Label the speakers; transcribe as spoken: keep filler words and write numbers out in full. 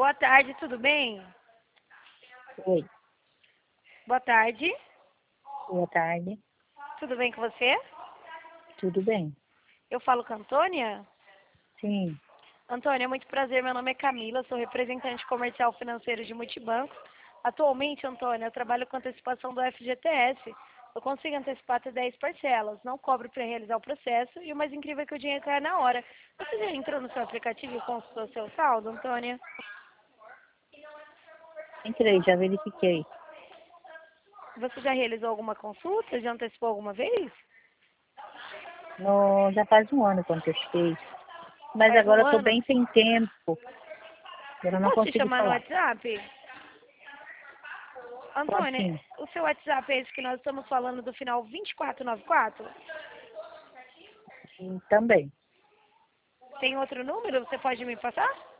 Speaker 1: Boa tarde, tudo bem?
Speaker 2: Oi,
Speaker 1: Boa tarde,
Speaker 2: boa tarde.
Speaker 1: tudo bem com você?
Speaker 2: Tudo bem?
Speaker 1: Eu falo com a Antônia.
Speaker 2: Sim,
Speaker 1: Antônia, muito prazer, meu nome é Camila, sou representante comercial financeiro de multibancos. Atualmente, Antônia, eu trabalho com antecipação do F G T S. Eu consigo antecipar até dez parcelas, não cobro para realizar o processo e o mais incrível é que o dinheiro cai na hora. Você já entrou no seu aplicativo e consultou seu saldo, Antônia?
Speaker 2: entrei, já verifiquei.
Speaker 1: Você já realizou alguma consulta? Já antecipou alguma vez?
Speaker 2: No, já faz um ano que eu antecipei, mas
Speaker 1: Faz
Speaker 2: agora
Speaker 1: um
Speaker 2: eu estou
Speaker 1: ano?
Speaker 2: bem sem tempo.
Speaker 1: Eu
Speaker 2: Eu não
Speaker 1: posso te
Speaker 2: consigo
Speaker 1: chamar no
Speaker 2: falar.
Speaker 1: WhatsApp?
Speaker 2: Pode
Speaker 1: Antônia,
Speaker 2: sim.
Speaker 1: o seu WhatsApp é esse que nós estamos falando do final vinte e quatro noventa e quatro?
Speaker 2: Sim, também.
Speaker 1: Tem outro número? Você pode me passar?